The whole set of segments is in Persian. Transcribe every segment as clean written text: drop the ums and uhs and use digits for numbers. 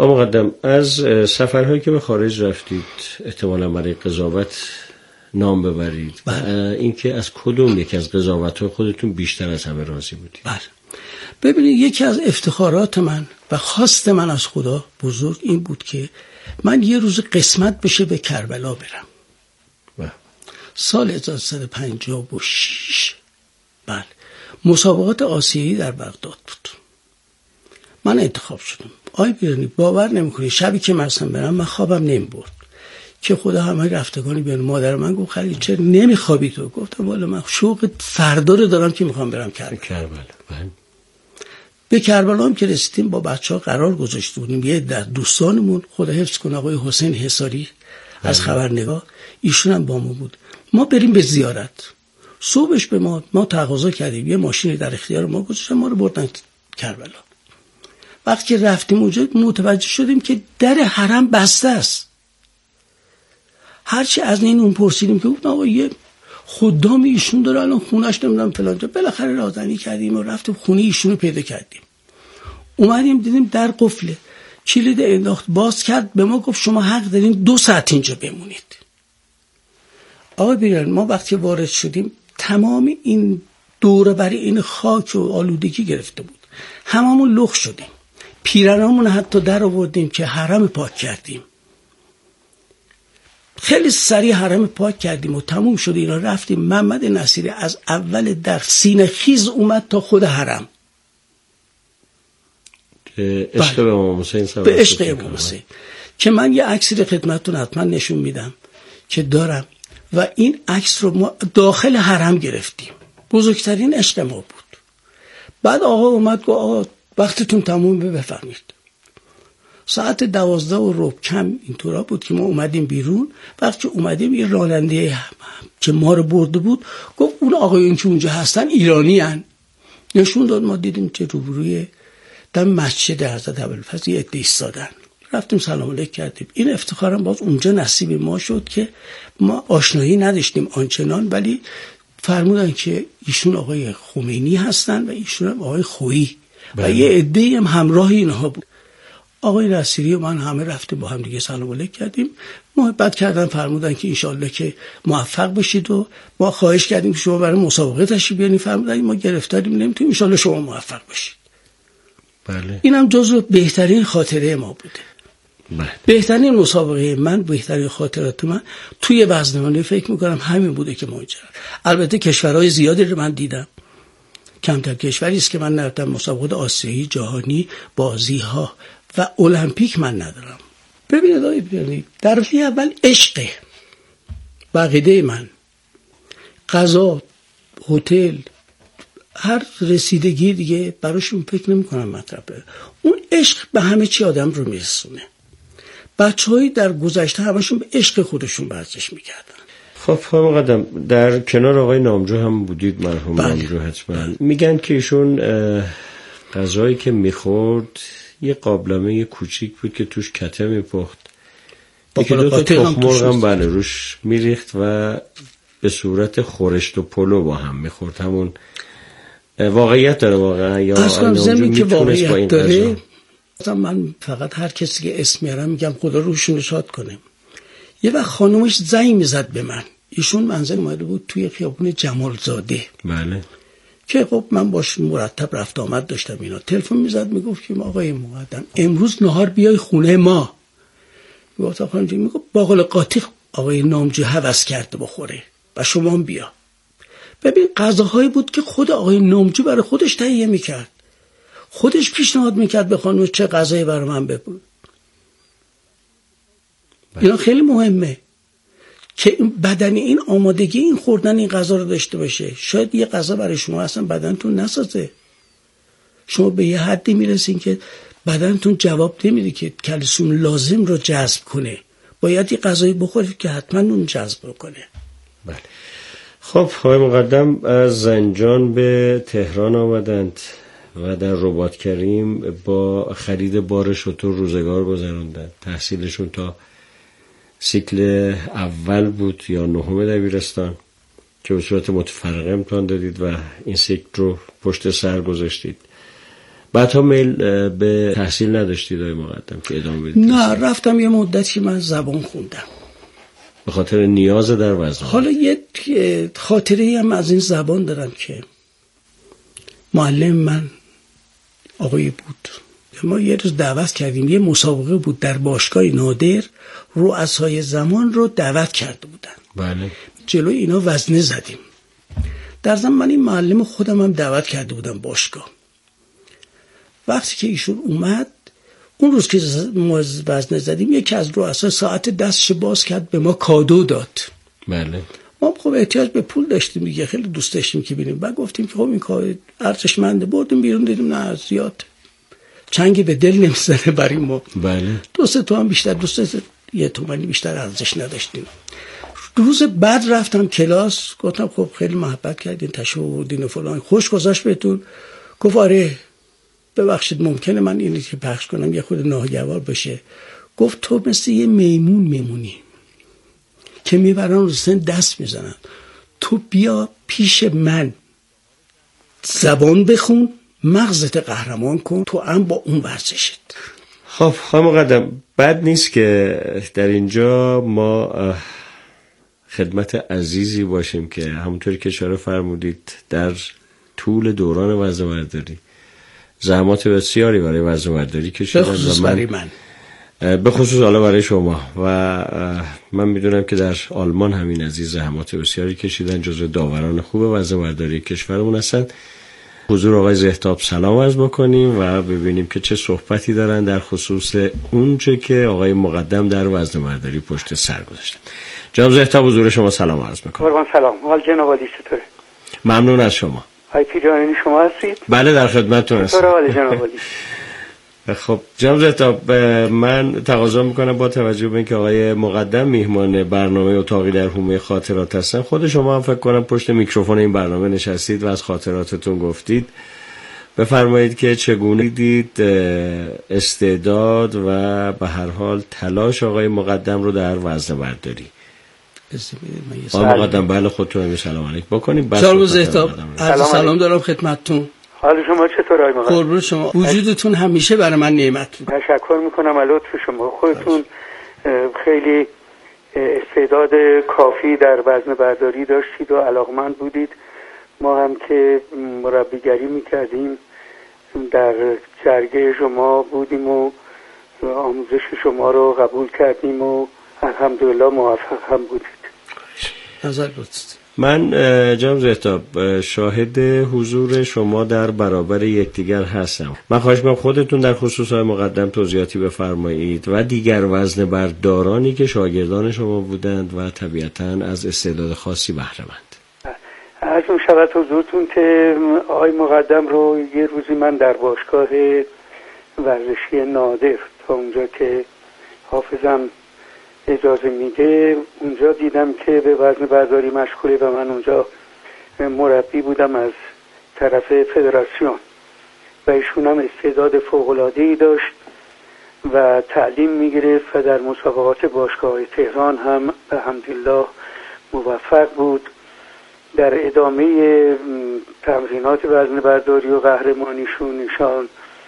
آقا مقدم، از سفرهایی که به خارج رفتید احتمالاً برای قضاوت نام ببرید. اینکه از کدوم یکی از قضاوت‌های خودتون بیشتر از همه راضی بودید؟ بله. ببینید، یکی از افتخارات من و خواست من از خدا بزرگ این بود که من یه روز قسمت بشه به کربلا برم. سال 1356. بله. مسابقات آسیایی در بغداد بود. من انتخاب شدم. آی بیرانی، باور نمی‌کنی شبی که مثلا برم من خوابم نمی‌برد که خدا همه رفتگانی بیان. مادر من گفت خلیل چرا نمیخوابی تو؟ گفتم والا من شوق فردا رو دارم که میخوام برم کربلا. به کربلا هم که رسیدیم با بچه‌ها قرار گذاشته بودیم. یه در دوستانمون خدا حفظ کنه آقای حسین حصاری از خبرنگار، ایشون هم با ما بود. ما بریم به زیارت. صبحش به ما تقاضا کردیم، یه ماشین در اختیار ما گذاشتن، ما رو بردن کربلا. وقتی که رفتیم اونجا متوجه شدیم که در حرم بسته است. هرچی از اون پرسیدیم که گفتن آقا یه خدام ایشون داره الان خونش نمیدونم فلان جا. بالاخره رازنی کردیم و رفتیم خونه ایشون رو پیدا کردیم. اومدیم دیدیم در قفله، کلید انداخت، باز کرد، به ما گفت شما حق دارین 2 ساعت اینجا بمونید. آقا بیران، ما وقتی وارد شدیم تمام این دوره برای این خاک و آلودگی گرفته بود، هممون لخ شدیم. پیرنامون حتی در آوردیم که حرم پاک کردیم. خیلی سریع حرم پاک کردیم و تموم شد. اینا رفتیم. محمد نصیری از اول در سینه خیز اومد تا خود حرم. عشق به امام حسین، به عشق امام حسین، که من یه عکسی رو خدمتتون حتما نشون میدم که دارم و این عکس رو ما داخل حرم گرفتیم. بزرگترین عشق ما بود. بعد آقا اومد گفت آقا وقتتون تموم بفرمایید. ساعت 12:15 کم اینطورا بود که ما اومدیم بیرون. وقتی اومدیم یه راننده که ما رو برده بود گفت اون آقایون که اونجا هستن ایرانی هن. نشون داد. ما دیدیم که روبروی در مسجد حضرت ابوالفضل یه عده ایستادن. رفتیم سلام علیک کردیم. این افتخارم باز اونجا نصیب ما شد که ما آشنایی نداشتیم آنچنان، ولی فرمودن که ایشون آقای خمینی هستن و ایشون هم آقای خویی و یه عده هم همراه اینها بود. آقای نصیری و من همه رفتیم با هم دیگه سلام علیک کردیم، محبت کردن، فرمودن که انشالله که موفق بشید و ما خواهش کردیم شما برای مسابقه تشریف بیارین. فرمودن ما گرفتاریم نمیتونیم، انشالله شما موفق بشید. بله. اینم جزو بهترین خاطره ما بوده. بله. بهترین مسابقه من، بهترین خاطرات من توی وزنه‌بندی فکر میکنم همین بوده که ماجرا. البته کشورهای زیادی رو من دیدم، کمتر کشوری است که من نرفتم. مسابقات آسیایی، جهانی، بازی‌ها و المپیک من ندارم. ببینید در اول عشق، بقیده من، غذا، هتل، هر رسیدگی دیگه براشون فکر نمی کنم مطرح بره. اون عشق به همه چی آدم رو میرسونه. بچه‌های در گذشته همشون به عشق خودشون ورزش میکردن. خب مقدم، در کنار آقای نامجو هم بودید، مرحوم نامجو حتما. میگن که ایشون غذایی که میخورد یه قابلمه کوچیک بود که توش کته میپخت، یکی 2 تا تخم مرغ هم بله روش میریخت و به صورت خورشت و پلو با هم میخورد. همون واقعیت داره واقعا یا اصلا زمین که واقعیت داره؟ من فقط هر کسی که اسم میارم میگم خدا روشون شاد کنه. یه وقت خانومش زنگ میزد به من، ایشون منزل اومده بود توی خیابون جمالزاده. بله. که خب من باش مرتب رفت آمد داشتم. اینا تلفن میزد میگفت که آقای مقدم امروز نهار بیای خونه ما. میگفت آقا اینجا، میگفت باقل قاطی آقای نامجو هوس کرده بخوره و شما هم بیا. ببین غذاهایی بود که خود آقای نامجو برای خودش تهیه میکرد، خودش پیشنهاد میکرد به خانم چه غذایی برای من بپز. اینا خیلی مهمه که بدن این آمادگی این خوردن این غذا رو داشته باشه. شاید یه غذا برای شما اصلا بدنتون نسازه، شما به یه حدی میرسین که بدنتون جواب نمیده که کلسیم لازم رو جذب کنه، باید یه غذایی بخورید که حتما اون جذب کنه. بله. خب آقای مقدم از زنجان به تهران آمدند و در رباط کریم با خرید بار شتر روزگار گذراندند. تحصیلشون تا سیکل اول بود یا 9 دبیرستان که به صورت متفرقه امتحان دادید و این سیکل رو پشت سر گذاشتید. بعدها میل به تحصیل نداشتید آقای مقدم که ادامه بدید؟ نه، رفتم یه مدتی من زبان خوندم به خاطر نیاز در وزن. حالا یه خاطره هم از این زبان دارم که معلم من آقای بود، ما یه روز دعوت کردیم، یه مسابقه بود در باشگاه نادر، رؤسای زمان رو دعوت کرده بودن. بله. جلوی اینا وزنه زدیم. در ضمن من این معلم خودم هم دعوت کرده بودم باشگاه. وقتی که ایشون اومد، اون روز که ما وزنه زدیم، یکی از رؤسا ساعت دستش باز کرد به ما کادو داد. بله. ما خب احتیاج به پول داشتیم دیگه، خیلی دوست داشتیم که ببینیم. بعد گفتیم که خب این کار ارزشمنده. بردیم بیرون، دیدیم نه زیاد چنگی به دل نمیزنه برای ما. بله. 2-3 تومن بیشتر، 2-3 تومانی بیشتر ارزش نداشتیم. روز بعد رفتم کلاس، گفتم خب خیلی محبت کردین، تشریف آوردین و فلان، خوش گذشت بهتون؟ گفت آره ببخشید ممکنه من اینی که پخش کنم یه خود ناگوار بشه. گفت تو مثل یه میمون میمونی که میبرن رو سن دست میزنن، تو بیا پیش من زبان بخون، مغزت قهرمان کن، تو هم با اون ورزشت. خب خانم مقدم، بد نیست که در اینجا ما خدمت عزیزی باشیم که همونطوری که اشاره فرمودید در طول دوران وزنه‌برداری زحمات بسیاری برای وزنه‌برداری کشیدن، به خصوص برای من، به خصوص حالا برای شما، و من میدونم که در آلمان همین عزیز زحمات بسیاری کشیدن، جزو داوران خوب وزنه‌برداری کشورمون هستن. حضور آقای زهتاب سلام عرض بکنیم و ببینیم که چه صحبتی دارن در خصوص اونچه که آقای مقدم در وزنه‌برداری پشت سر گذاشتن. جناب زهتاب حضور شما سلام عرض میکنم. قربان سلام. حال جناب عالی چطوره؟ ممنون از شما. های پیرانی شما هستید؟ بله در خدمتتون هستم. چطور حال جناب عالی؟ خب جناب زهتاب، من تقاضا میکنم با توجه به اینکه آقای مقدم میهمان برنامه اتاقی در حومه خاطرات هستن، خود شما هم فکر کنم پشت میکروفون این برنامه نشستید و از خاطراتتون گفتید، بفرمایید که چگونه دید استعداد و به هر حال تلاش آقای مقدم رو در وزنه‌برداری. آقای مقدم بله خودتون هم سلام علیک بکنید. جناب زهتاب سلام دارم خدمتتون. حال شما چطور آقای مقدم؟ قربون شما، وجودتون همیشه برای من نعمت. تشکر میکنم از لطف شما. خودتون خیلی استعداد کافی در وزنه‌برداری داشتید و علاقمند بودید. ما هم که مربیگری میکردیم در جرگه شما بودیم و آموزش شما رو قبول کردیم و الحمدلله موفق هم بودید. نظر لطفت. من جناب زهتاب شاهد حضور شما در برابر یکدیگر هستم. من خواهش می‌کنم خودتون در خصوص های مقدم توضیحاتی بفرمایید و دیگر وزنه‌بردارانی که شاگردان شما بودند و طبیعتاً از استعداد خاصی بهره مند. عرض می‌شود حضورتون که آقای مقدم رو یه روزی من در باشگاه ورزشی نادر، تا اونجا که حافظم اجازه میده، اونجا دیدم که به وزنه‌برداری مشغوله و من اونجا مربی بودم از طرف فدراسیون و ایشون هم استعداد فوق‌العاده‌ای داشت و تعلیم میگرفت و در مسابقات باشگاه تهران هم الحمدلله موفق بود. در ادامه تمرینات وزنه‌برداری و قهرمانیشون ایشان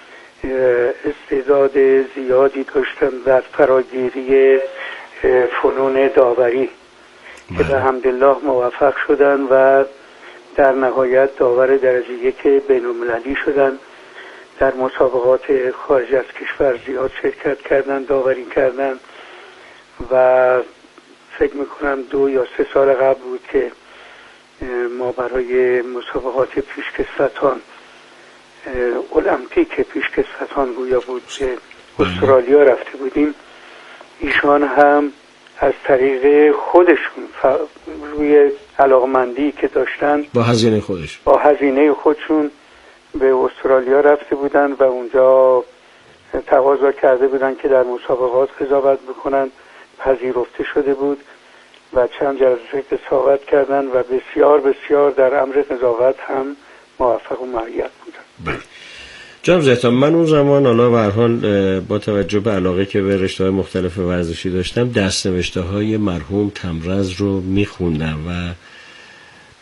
استعداد زیادی داشتن در فراگیری فنون داوری که الحمدلله موفق شدن و در نهایت داور درجه 1 بین‌المللی شدن. در مسابقات خارج از کشور زیاد شرکت کردن، داوری کردن و فکر میکنم 2 یا 3 سال قبل بود که ما برای مسابقات پیشکسوتان المپیک پیشکسوتان گویا بود که استرالیا رفته بودیم. ایشان هم از طریق خودشون روی علاقمندی که داشتن با هزینه خودشون به استرالیا رفته بودن و اونجا تقاضا کرده بودن که در مسابقات قضاوت بکنن. پذیرفته شده بود و چند جلسه قضاوت کردن و بسیار بسیار در امر قضاوت هم موفق و معید بودن. جناب زهتاب، من اون زمان حالا به هر حال با توجه به علاقه که به رشته‌های مختلف ورزشی داشتم، دست‌نوشته‌های مرحوم تمرز رو می‌خوندم و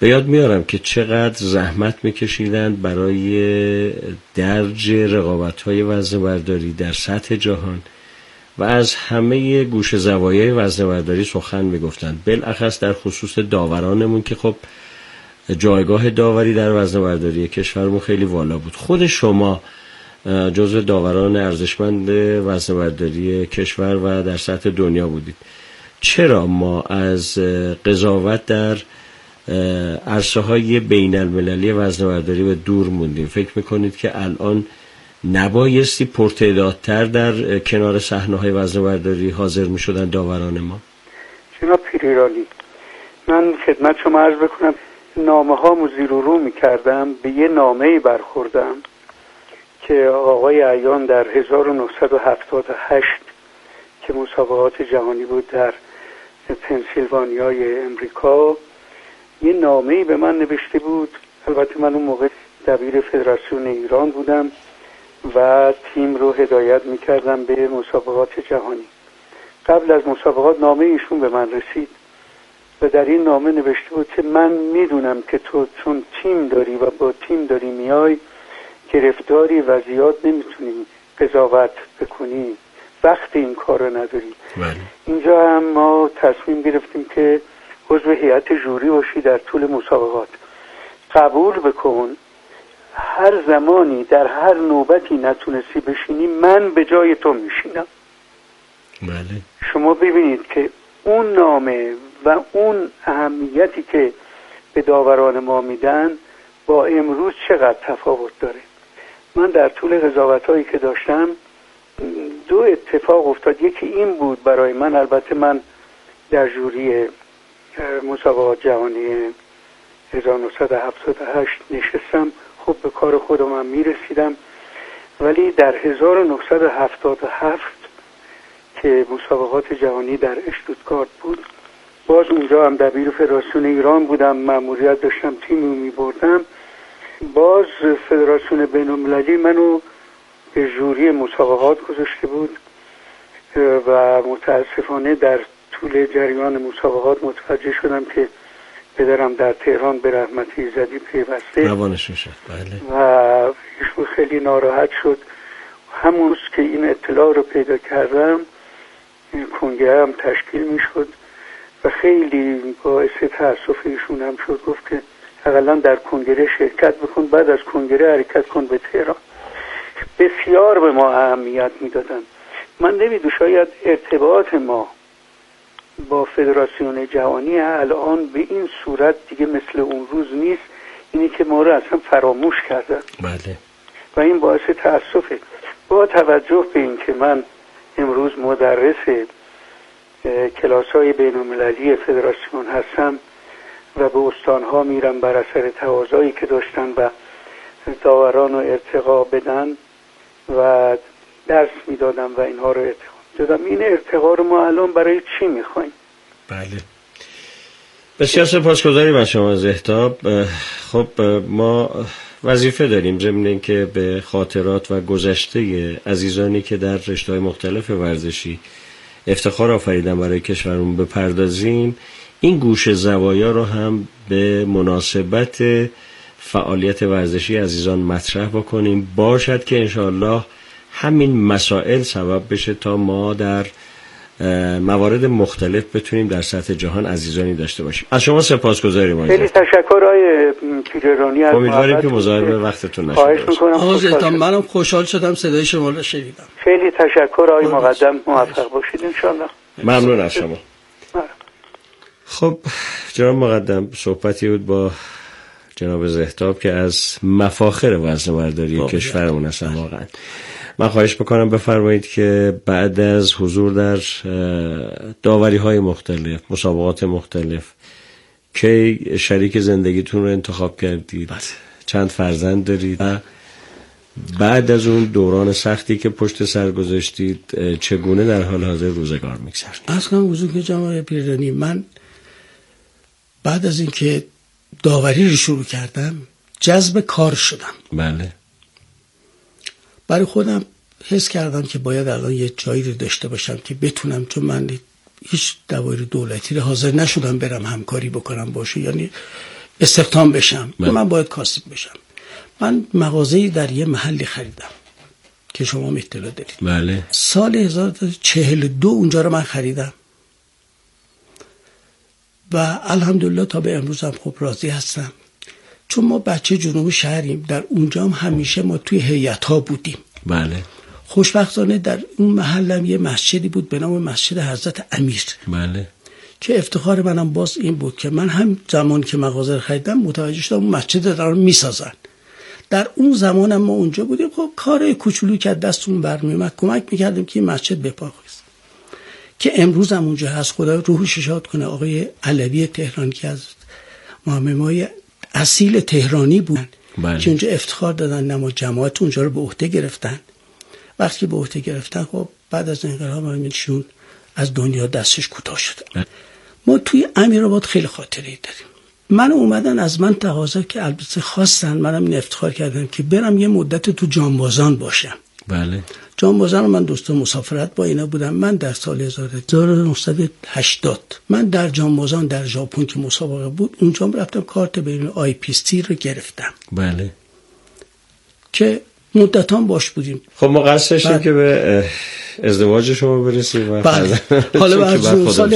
به یاد میارم که چقدر زحمت میکشیدند برای درج رقابت‌های وزنه‌برداری در سطح جهان و از همه گوشه زوایای وزنه‌برداری سخن میگفتند، بالاخص در خصوص داورانمون که خب جایگاه داوری در وزنه‌برداری کشورمون خیلی والا بود. خود شما جزو داوران ارزشمند وزنه‌برداری کشور و در سطح دنیا بودید. چرا ما از قضاوت در عرصه‌های بین المللی وزنه‌برداری به دور موندیم؟ فکر میکنید که الان نبایستی پرتعدادتر در کنار صحنه‌های وزنه‌برداری حاضر میشدن داوران ما؟ جناب پیریرانی، من خدمت شما عرض بکنم نامه ها زیر و رو میکردم، به یه نامه‌ای برخوردم که آقای عیان در 1978 که مسابقات جهانی بود در پنسیلوانیای امریکا، یه نامه‌ای به من نوشته بود. البته من اون موقع دبیر فدراسیون ایران بودم و تیم رو هدایت میکردم به مسابقات جهانی. قبل از مسابقات نامه ایشون به من رسید و در این نامه نوشته بود که من میدونم که تو چون تیم داری و با تیم داری میای گرفتاری و زیاد نمیتونی قضاوت بکنی، وقت این کار رو نداری. اینجا هم ما تصمیم گرفتیم که عضو هیئت جوری باشی در طول مسابقات. قبول بکن هر زمانی در هر نوبتی نتونستی بشینی من به جای تو میشینم. بله. شما ببینید که اون نامه و اون اهمیتی که به داوران ما میدن با امروز چقدر تفاوت داره. من در طول قضاوت‌هایی که داشتم دو اتفاق افتاد. یکی این بود برای من، البته من در جوری مسابقات جهانی 1978 نشستم، خب به کار خودم هم میرسیدم، ولی در 1977 که مسابقات جهانی در اشتوتگارت بود، باز اونجا هم دبیر فدراسیون ایران بودم، مأموریت داشتم، تیمی میبردم. باز فدراسیون بین‌المللی منو به ژوری مسابقات گذاشته بود و متاسفانه در طول جریان مسابقات متوجه شدم که پدرم در تهران به رحمت ایزدی پیوسته روانشون شد. بله. و ایشون خیلی ناراحت شد. همون روز که این اطلاع رو پیدا کردم کنگره هم تشکیل می شد و خیلی باعث تأسف ایشون هم شد. گفت که حداقل در کنگره شرکت بکن، بعد از کنگره حرکت کن به تهران. بسیار به ما اهمیت میدادن. من نمیدونم شاید ارتباط ما با فدراسیون جهانی الان به این صورت دیگه مثل اون روز نیست، اینی که ما رو اصلا فراموش کردن. بله. و این باعث تأسفه. با توجه به این که من امروز مدرس کلاس‌های بین‌المللی فدراسیون هستم و به استان‌ها میرم بر اثر تقاضایی که داشتن و داوران رو ارتقا بدن و درس میدادم و اینها رو ارتقا دادم. این ارتقا رو ما الان برای چی میخوایم؟ بله. بسیار سپاسگزاریم از شما زهتاب. خب ما وظیفه داریم ضمن اینکه به خاطرات و گذشته عزیزانی که در رشته‌های مختلف ورزشی افتخار آفریدن برای کشورمون بپردازیم، این گوشه زوایا رو هم به مناسبت فعالیت ورزشی عزیزان مطرح بکنیم. باشد که انشاءالله همین مسائل سبب بشه تا ما در موارد مختلف بتونیم در سطح جهان عزیزانی داشته باشیم. از شما سپاسگزاریم. خیلی تشکر آقای پیریرانی. امیدواریم که مزاحم وقتتون نشده باشیم. آقا زهتاب، منم خوشحال شدم صدای شما رو شنیدم. خیلی تشکر آقای مقدم، موفق باشید انشاءالله. ممنون از شما. خب جناب مقدم، صحبتی بود با جناب زهتاب که از مفاخر وزنه‌برداری کشورمون هستن. واقعا من خواهش بکنم بفرمایید که بعد از حضور در داوری‌های مختلف، مسابقات مختلف، که شریک زندگیتون رو انتخاب کردید، چند فرزند دارید و بعد از اون دوران سختی که پشت سر گذاشتید چگونه در حال حاضر روزگار می‌گذرونید؟ اصلا حضور که جناب پیریرانی، من بعد از اینکه داوری رو شروع کردم جذب کار شدم. بله. برای خودم حس کردم که باید الان یه جایی رو داشته باشم که بتونم، چون من هیچ داوری دولتی رو حاضر نشدم برم همکاری بکنم باشه، یعنی استخدام بشم، من باید کاسب بشم. من مغازه‌ای در یه محلی خریدم که شما اطلاع دارید. بله. سال 1942 اونجا رو من خریدم و الحمدلله تا به امروز هم خوب راضی هستم، چون ما بچه جنوب شهریم. در اونجا هم همیشه ما توی هیئت‌ها بودیم. بله. خوشبختانه در اون محلم یه مسجدی بود به نام مسجد حضرت امیر. بله. که افتخار منم باز این بود که من هم زمان که مغازه رو خریدم متوجه شدم اون مسجد دارن میسازن. در اون زمانم ما اونجا بودیم، خب کار کوچولو که دستون برمیومد کمک میکردیم که این مسجد بپا کنه، که امروز هم اونجا هست. خدا روحش شاد کنه آقای علوی تهران که از مامای اصیل تهرانی بودن. بله. که اونجا افتخار دادن، نما جماعت اونجا رو به عهده گرفتن. وقتی به عهده گرفتن خب بعد از انقلاب همینشون از دنیا دستش کوتاه شد. ما توی امیرآباد خیلی خاطره داریم. من اومدن از من تقاضا که البته خواستن، منم این افتخار کردم که برم یه مدت تو جانبازان باشم. بله. جانبازان من دوستا مسافرت با اینا بودم. من در سال 1980 من در جانبازان در ژاپن که مسابقه بود اونجا رفتم کارت بین IPC رو گرفتم. بله. که مدتان باش بودیم. خب ما قصد داشتیم که به ازدواج شما برسیم و بله. حالا از سال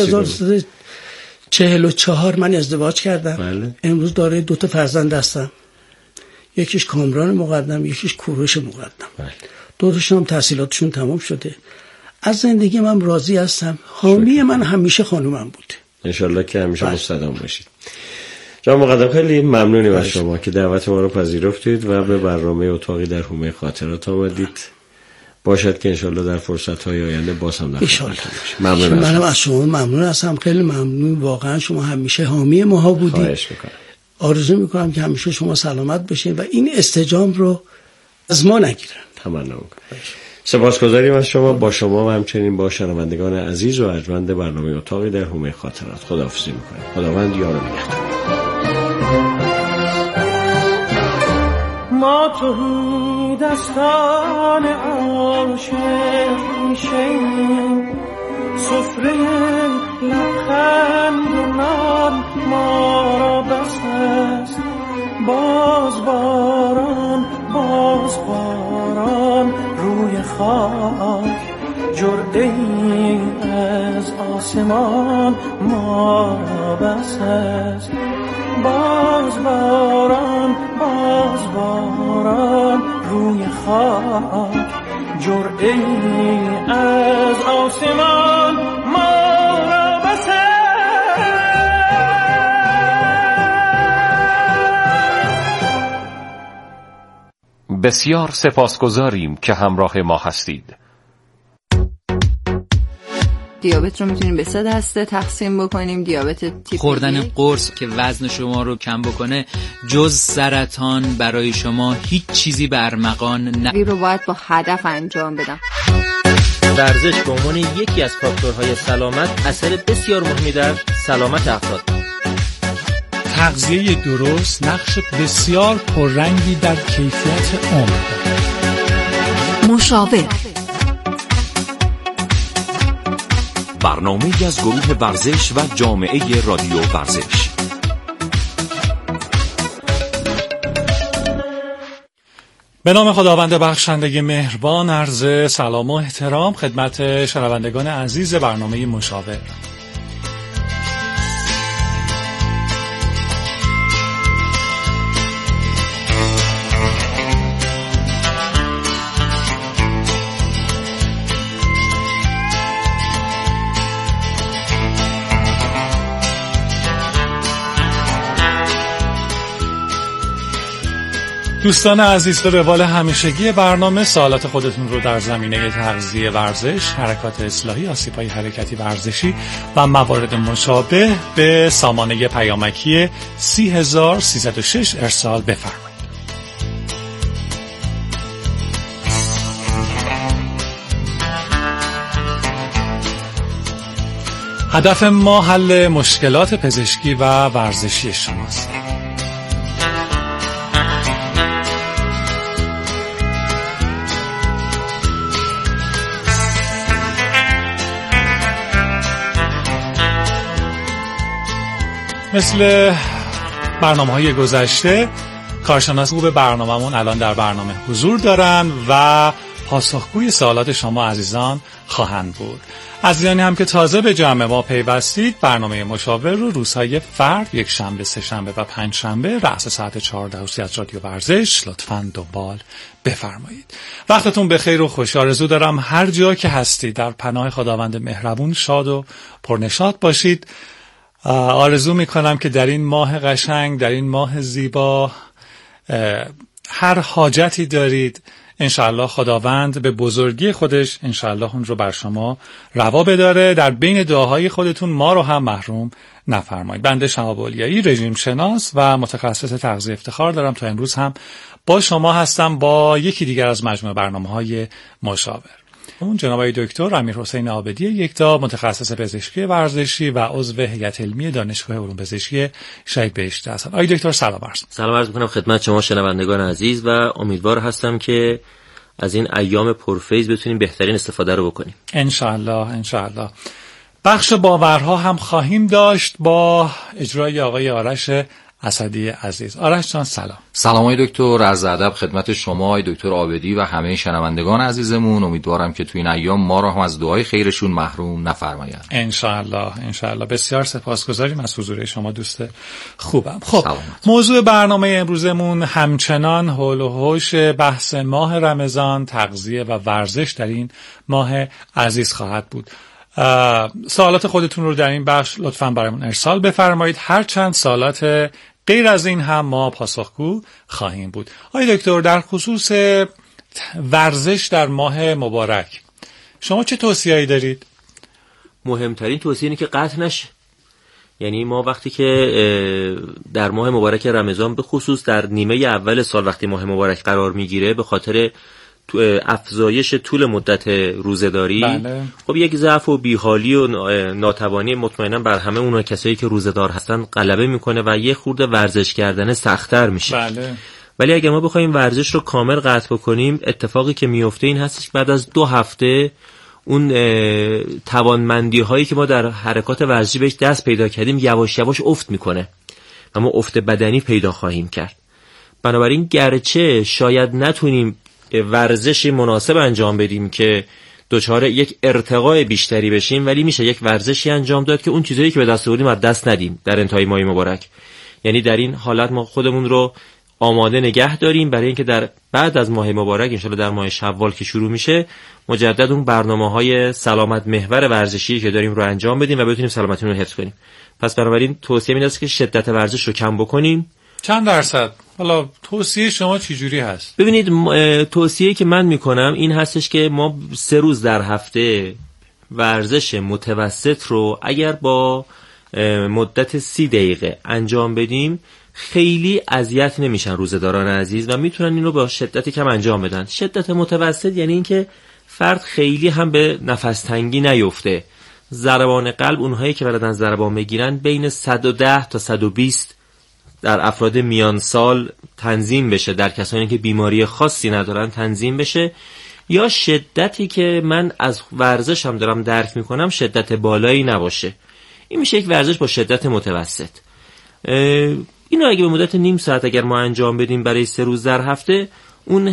1944 من ازدواج کردم. بله. امروز داره 2 تا فرزند هستم، یکیش کامران مقدم، یکیش کوروش مقدم. بله. 2 تاشون هم تحصیلاتشون تمام شده. از زندگی من راضی هستم. حامی من همیشه خانومم بوده. انشالله که همیشه مستدام باشید. جناب مقدم خیلی ممنونیم از شما که دعوت ما رو پذیرفتید و به برنامه اتاقی در حومه خاطرات آمدید. باشد که انشالله در فرصت‌های آینده باز هم انشالله. ممنون. منم از شما ممنون هستم، خیلی ممنون. واقعا شما همیشه حامی ما بودید. خواهش می‌کنم. آرزو می‌کنم که همیشه شما سلامت باشین و این استجام رو از ما نگیرن. تمنا می‌کنم. سپاسگزاریم از شما. با شما و همچنین با شنوندگان عزیز و ارجمند برنامه اتاقی در حومه خاطرات خداحافظی می‌کنم. خداوند یار و نگهدار. ما توی دستان عاشق میشیم، سفره لبخند و نان ما را بس است. باز باران روی خاک، جرعه‌ای از آسمان ما را بس است. باز باران روی خاک، جرعه‌ای از آسمان ما را بس است. بسیار سپاسگزاریم که همراه ما هستید. دیابت رو میتونیم به 3 دسته تقسیم بکنیم. دیابت تیپ خوردن قرص که وزن شما رو کم بکنه جز سرطان برای شما هیچ چیزی به ارمغان نه. رو باید با هدف انجام بدم. ورزش به عنوان یکی از فاکتورهای سلامت اثر بسیار مهمی در سلامت افراد. تغذیه درست نقش بسیار پررنگی در کیفیت عمر دارد. مشاور برنامه‌ای از گروه ورزش و جامعه رادیو ورزش. به نام خداوند بخشنده مهربان، عرض سلام و احترام خدمت شنوندگان عزیز برنامه مشاور. دوستان عزیز، به روال همیشگی برنامه سوالات خودتون رو در زمینه تغذیه، ورزش، حرکات اصلاحی، آسیب‌های حرکتی ورزشی و موارد مشابه به سامانه پیامکی 30306 ارسال بفرمایید. هدف ما حل مشکلات پزشکی و ورزشی شماست. مثل برنامه‌های گذشته کارشناس خوب برنامه‌مون الان در برنامه حضور دارن و پاسخگوی سوالات شما عزیزان خواهند بود. عزیزانی هم که تازه به جمع ما پیوستید، برنامه مشاور رو روزهای فرد، یک شنبه، سه شنبه و پنج شنبه رأس ساعت 14 از رادیو ورزش لطفاً دنبال بفرمایید. وقتتون بخیر و خوش. آرزو دارم هر جا که هستید در پناه خداوند مهربون شاد و پرنشاط باشید. آرزو میکنم که در این ماه قشنگ، در این ماه زیبا، هر حاجتی دارید انشاءالله خداوند به بزرگی خودش انشاءالله اون رو بر شما روا بداره. در بین دعاهای خودتون ما رو هم محروم نفرمایید. بنده شهاب اولیایی، رژیم شناس و متخصص تغذیه افتخار دارم تا امروز هم با شما هستم با یکی دیگر از مجموعه برنامه‌های مشاور. اون جناب آقای دکتر امیرحسین عابدی یکتا، متخصص پزشکی ورزشی و عضو هیئت علمی دانشگاه علوم پزشکی شهید بهشتی هستند. آقای دکتر سلام عرض می‌کنم. سلام عرض می‌کنم خدمت شما شنوندگان عزیز و امیدوار هستم که از این ایام پرفیض بتونیم بهترین استفاده رو بکنیم. انشاءالله. بخش باورها هم خواهیم داشت با اجرای آقای آرش اسدی عزیز. آرش جان سلام. سلام آقای دکتر، عرض ادب خدمت شما آقای دکتر عابدی و همه شنوندگان عزیزمون. امیدوارم که تو این ایام ما رو هم از دعای خیرشون محروم نفرمایند. انشاءالله. بسیار سپاسگزاریم از حضور شما دوست خوبم. خب موضوع برنامه امروزمون همچنان حول و حوش بحث ماه رمضان، تغذیه و ورزش در این ماه عزیز خواهد بود. سوالات خودتون رو در این بخش لطفاً برامون ارسال بفرمایید. هر چند سوالات غیر از این هم ما پاسخگو خواهیم بود. آقای دکتر، در خصوص ورزش در ماه مبارک شما چه توصیه‌ای دارید؟ مهمترین توصیه اینه که قطع نشه. یعنی ما وقتی که در ماه مبارک رمضان به خصوص در نیمه اول سال وقتی ماه مبارک قرار میگیره به خاطر افزایش طول مدت روزه‌داری، بله. خب یک ضعف و بیحالی و ناتوانی مطمئنا بر همه اونها کسایی که روزه‌دار هستن غلبه میکنه و یه خورده ورزش کردن سخت‌تر میشه. بله. ولی اگر ما بخوایم ورزش رو کامل قطع بکنیم، اتفاقی که میفته این هستش بعد از 2 هفته اون توانمندی هایی که ما در حرکات ورزشی بهش دست پیدا کردیم یواش یواش افت میکنه و ما افت بدنی پیدا خواهیم کرد. بنابراین گرچه شاید نتونیم ورزشی مناسب انجام بدیم که دچار یک ارتقای بیشتری بشیم، ولی میشه یک ورزشی انجام داد که اون چیزایی که به دست آوردیم از دست ندیم در انتهای ماه مبارک. یعنی در این حالت ما خودمون رو آماده نگه داریم برای اینکه در بعد از ماه مبارک انشالله در ماه شوال که شروع میشه مجدد اون برنامه‌های سلامت محور ورزشی که داریم رو انجام بدیم و بتونیم سلامتیمون رو حفظ کنیم. پس بنابراین توصیه این است که شدت ورزش رو کم بکنیم. چند درصد؟ حالا توصیه شما چی جوری هست؟ ببینید، توصیه‌ای که من میکنم این هستش که ما 3 روز در هفته ورزش متوسط رو اگر با مدت 30 دقیقه انجام بدیم خیلی اذیت نمیشن روزه‌داران عزیز و میتونن این رو با شدت کم انجام بدن. شدت متوسط یعنی اینکه فرد خیلی هم به نفس تنگی نیفته. ضربان قلب اونهایی که بلدن ضربان بگیرن بین 110 تا 120 در افراد میان سال تنظیم بشه، در کسانی که بیماری خاصی ندارن تنظیم بشه، یا شدتی که من از ورزش هم دارم درک میکنم شدت بالایی نباشه. این میشه یک ورزش با شدت متوسط. اینو اگه به مدت نیم ساعت اگر ما انجام بدیم برای 3 روز در هفته، اون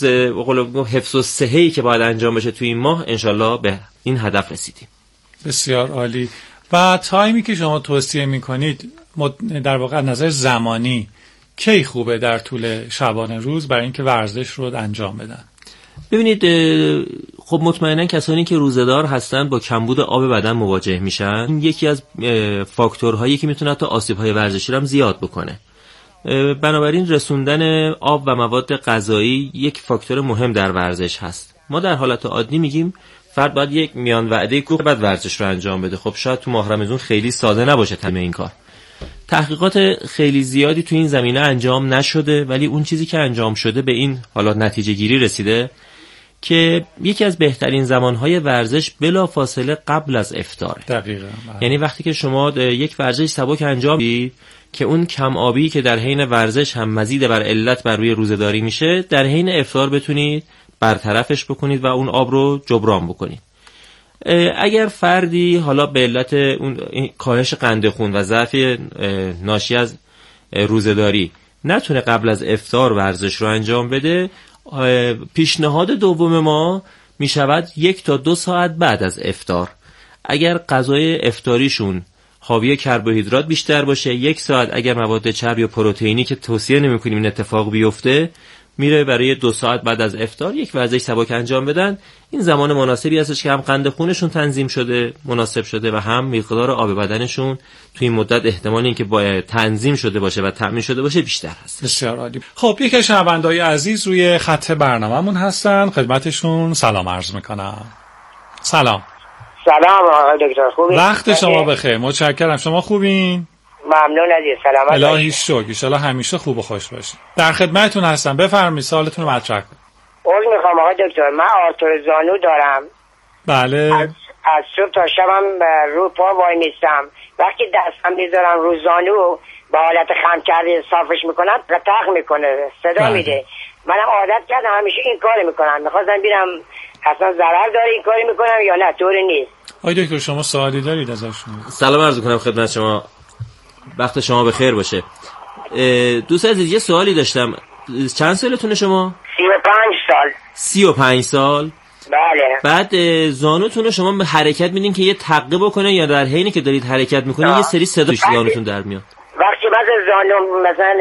حفظ و صحه‌ای که باید انجام بشه توی این ماه انشالله به این هدف رسیدیم. بسیار عالی. و تایمی که شما توصیه میکنید در واقع نظر زمانی کی خوبه در طول شبانه روز برای اینکه ورزش رو انجام بدن؟ ببینید، خب مطمئنا کسانی که روزه‌دار هستن با کمبود آب بدن مواجه میشن. این یکی از فاکتورهایی که میتونه تا آسیب‌های ورزشی رو هم زیاد بکنه. بنابراین رسوندن آب و مواد غذایی یک فاکتور مهم در ورزش هست. ما در حالت عادی میگیم فرد باید یک میان وعده کوه بعد ورزش رو انجام بده. خب شاید تو ماه رمضان خیلی ساده نباشه تمام این کار. تحقیقات خیلی زیادی تو این زمینه انجام نشده، ولی اون چیزی که انجام شده به این حالا نتیجه گیری رسیده که یکی از بهترین زمانهای ورزش بلافاصله قبل از افطاره. دقیقاً. یعنی وقتی که شما یک ورزش سبک انجام بدید که اون کم آبی که در حین ورزش هم مزید بر علت بر روی روزه‌داری میشه، در حین افطار بتونید برطرفش بکنید و اون آب رو جبران بکنید. اگر فردی حالا به علت اون کاهش قند خون و ضعف ناشی از روزه‌داری نتونه قبل از افطار ورزش رو انجام بده، پیشنهاد دوم ما می شود 1 تا 2 ساعت بعد از افطار. اگر غذای افطاریشون حاوی کربوهیدرات بیشتر باشه، 1 ساعت اگر مواد چربی و پروتئینی که توصیه نمی کنیم این اتفاق بیفته، میره برای 2 ساعت بعد از افطار یک ورزش سبک انجام بدن. این زمان مناسبی هستش که هم قند خونشون تنظیم شده، مناسب شده و هم مقدار آب بدنشون توی این مدت احتمال اینکه باید تنظیم شده باشه و تامین شده باشه بیشتر هست. بسیار عالی. خب یک از شنونده‌های عزیز روی خط برنامه‌مون هستن، خدمتشون سلام عرض میکنم. سلام آقای دکتر، خوبی؟ وقت شما بخیر. متشکرم. شما خوبین؟ ممنون عزیز. سلامت باشید. الهی شکر. ان شاء الله همیشه خوب و خوش باشید. در خدمتتون هستم. بفرمایید سوالتون رو مطرح کنید. عذر میخوام آقای دکتر، من آرتروز زانو دارم. بله. از صبح تا شبم رو پا وای میستم. وقتی دستم میذارم رو زانو به حالت خم کرده صافش میکنم، قطق میکنه، صدا میده. منم عادت کردم همیشه این کارو میکنم. میخواستم ببینم اصلا ضرر داره این کاری میکنم یا نه طوری نیست. آقای دکتر شما سوالی دارید ازشون؟ سلام عرض میکنم خدمت شما. وقت شما بخیر باشه. دوست عزیز یه سوالی داشتم. چند سالتونه شما؟ 35 سال. 35 سال؟ بله. بعد زانوتون رو شما به حرکت میدین که یه تقه بکنه یا در حینی که دارید حرکت میکنید یه سری صدا زانوتون در میاد؟ وقتی مثلا زانو مثلا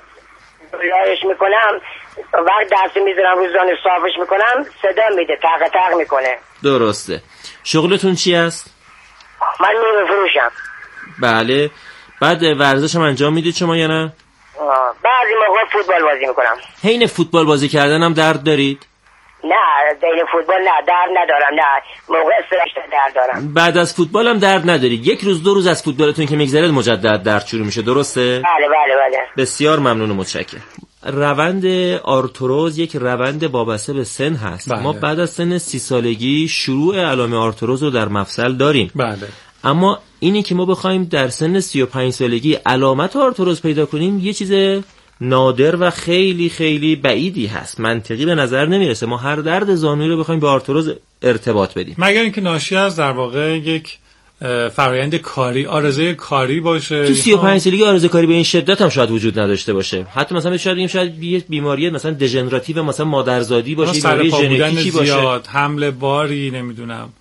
لایش میکنم، وقتی دست میذارم رو زانو صافش میکنم صدا میده، تق میکنه. درسته. شغلتون چی است؟ من میوه فروشم. بله. بعد ورزش هم انجام میدید شما یا نه؟ بعضی موقع فوتبال بازی میکنم. حین فوتبال بازی کردن هم درد دارید؟ نه حین فوتبال نه، درد ندارم. نه موقع استراحت درد دارم. بعد از فوتبال هم درد ندارید؟ 1 روز 2 روز از فوتبالتون که میگذره مجدد درد شروع میشه، درسته؟ بله. بسیار ممنون و متشکرم. روند آرتروز یک روند وابسته به سن هست. بله. ما بعد از سن 30 سالگی شروع علائم آرتروز رو در مفصل داریم. بله. اما اینی که ما بخوایم در سن 35 سالگی علامت آرتروز پیدا کنیم یه چیز نادر و خیلی خیلی بعیدی هست، منطقی به نظر نمیرسه ما هر درد زانویی رو بخوایم به آرتروز ارتباط بدیم، مگر اینکه ناشی از در واقع یک فرآیند کاری، آرزه کاری باشه. تو 35 سالگی آرزه کاری به این شدت هم شاید وجود نداشته باشه. حتی مثلا شاید یه بیماری مثلا دژنراتیو مثلا مادرزادی باشه، بیماری ژنتیکی باشه، زیاد حمل باری نمیدونم،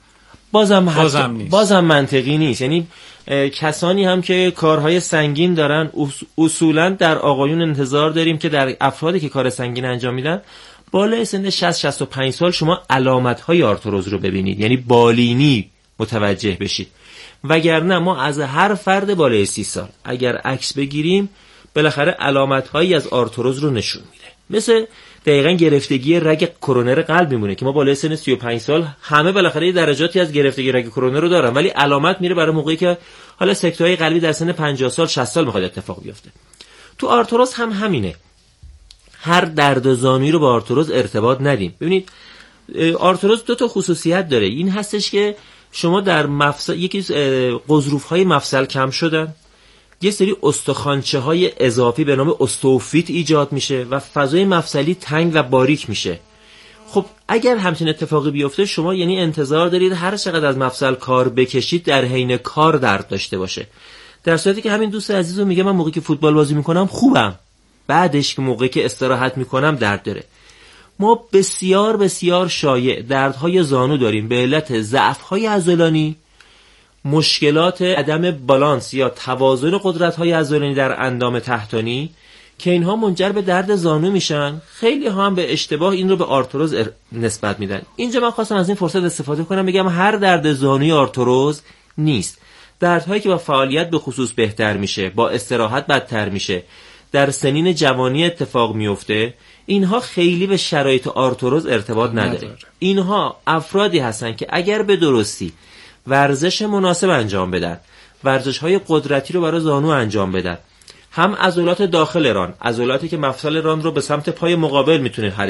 بازم منطقی نیست. یعنی کسانی هم که کارهای سنگین دارن اصولا در آقایون انتظار داریم که در افرادی که کار سنگین انجام میدن بالای سن 60-65 سال شما علامت‌های آرتروز رو ببینید، یعنی بالینی متوجه بشید. وگرنه ما از هر فرد بالای 30 سال اگر عکس بگیریم بالاخره علامت‌هایی از آرتروز رو نشون میده. مثل دقیقاً گرفتگی رگ کرونر قلب میمونه که ما بالای سن 35 سال همه بالاخره درجاتی از گرفتگی رگ کرونر رو دارن، ولی علامت میره برای موقعی که حالا سکته‌های قلبی در سن 50 سال 60 سال میخواد اتفاق بیفته. تو آرتروز هم همینه. هر درد زانویی رو با آرتروز ارتباط ندیم. ببینید آرتروز 2 تا خصوصیت داره. این هستش که شما در مفصل یکی غضروف‌های مفصل کم شدن، یه سری استخوانچه‌های اضافی به نام استوفیت ایجاد میشه و فضای مفصلی تنگ و باریک میشه. خب اگر همچین اتفاقی بیفته شما یعنی انتظار دارید هر چقدر از مفصل کار بکشید در حین کار درد داشته باشه، در صورتی که همین دوست عزیزو میگه من موقعی که فوتبال بازی میکنم خوبم، بعدش که موقعی که استراحت میکنم درد داره. ما بسیار بسیار شایع دردهای زانو داریم به علت ضعف‌های عضلانی، مشکلات عدم بالانس یا توازن قدرت‌های عضلانی در اندام تحتانی که اینها منجر به درد زانو میشن. خیلی ها هم به اشتباه این رو به آرتروز نسبت میدن. اینجا من خواستم از این فرصت استفاده کنم بگم هر درد زانوی آرتروز نیست. دردهایی که با فعالیت به خصوص بهتر میشه، با استراحت بدتر میشه، در سنین جوانی اتفاق میفته، اینها خیلی به شرایط آرتروز ارتباط نداره. اینها افرادی هستن که اگر به درستی ورزش مناسب انجام بدن، ورزش‌های قدرتی رو برای زانو انجام بدن، هم عضلات داخل ران، عضلاتی که مفصل ران رو به سمت پای مقابل میتونه